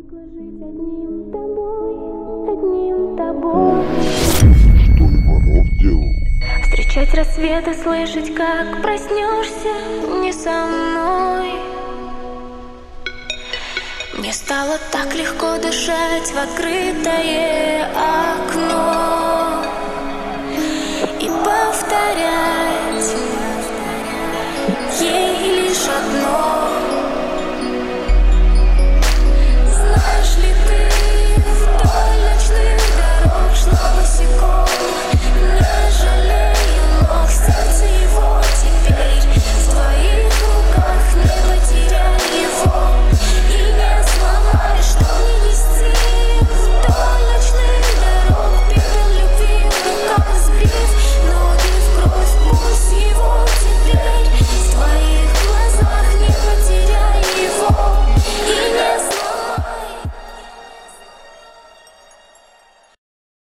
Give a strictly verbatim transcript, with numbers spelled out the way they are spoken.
Привыкла жить одним тобой, одним тобой. Что Иванов делал? Встречать рассветы, слышать, как проснешься не со мной. Мне стало так легко дышать в открытое окно и повторять